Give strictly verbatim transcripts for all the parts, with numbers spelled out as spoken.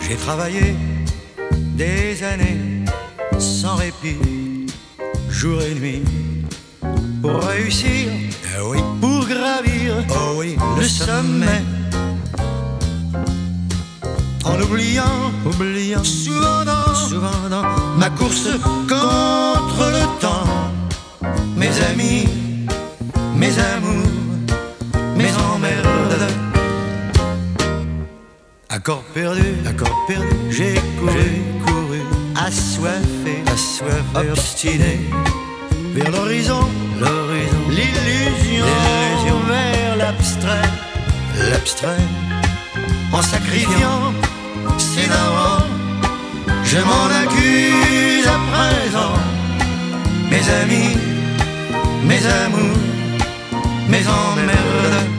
J'ai travaillé des années sans répit, jour et nuit, pour réussir, Ah oui, pour gravir oh oui, le sommet. En oubliant, oubliant souvent dans, souvent dans ma course contre le temps, mes amis, mes amours, mes emmerdes. Accord perdu, accord perdu, j'ai couru, j'ai couru, assoiffé, assoiffé, obstiné, vers l'horizon, l'horizon, l'illusion, l'illusion, vers l'abstrait, l'abstrait, en sacrifiant ses darons, je m'en accuse à présent. Mes amis, mes amours, mes emmerdes.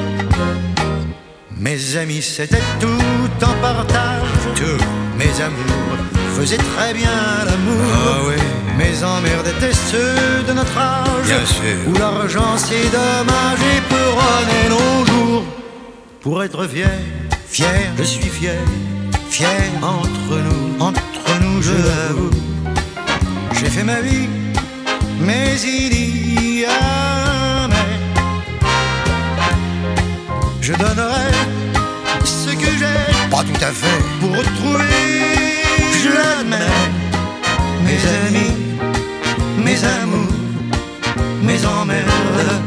Mes amis, c'était tout en partage. tout, Mes amours faisaient très bien l'amour. ah oui, Mes emmerdes étaient ceux de notre âge, bien sûr, où l'argent c'est dommage et peut runner nos jours. Pour être fier, fier, je suis fier, fier, entre nous, entre nous, je je l'avoue. J'ai fait ma vie, mais il y a mais. Je donnerai ce que j'ai pas tout à fait, pour retrouver, je l'admets, mes amis, mes amours, mes emmerdes.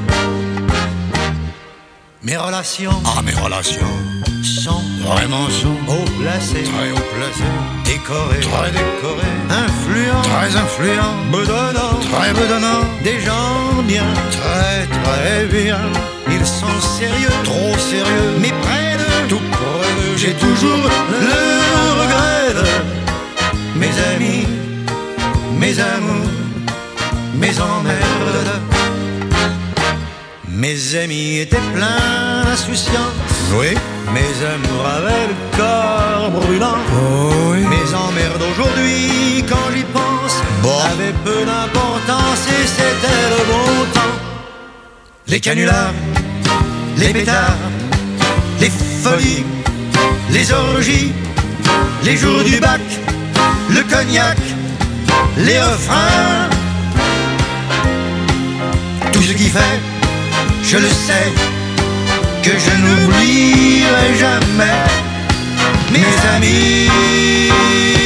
Mes relations ah mes relations, sont vraiment sont haut placées, très haut placées, décorées, très décorées, influents, très influents, bedonnants, très bedonnants, des gens bien, très très bien, ils sont sérieux, trop sérieux, mais près de tout près de j'ai toujours le regret de mes amis, mes amours, mes emmerdes. Mes amis étaient pleins d'insouciance, oui, mes amours avaient le corps brûlant. oh oui, Mes emmerdes aujourd'hui, quand j'y pense, bon, avaient peu d'importance et c'était le bon temps. Les canulars, les pétards, les folies, les orgies, les jours du bac, le cognac, les refrains, tout ce qui fait, je le sais, que je n'oublierai jamais mes amis.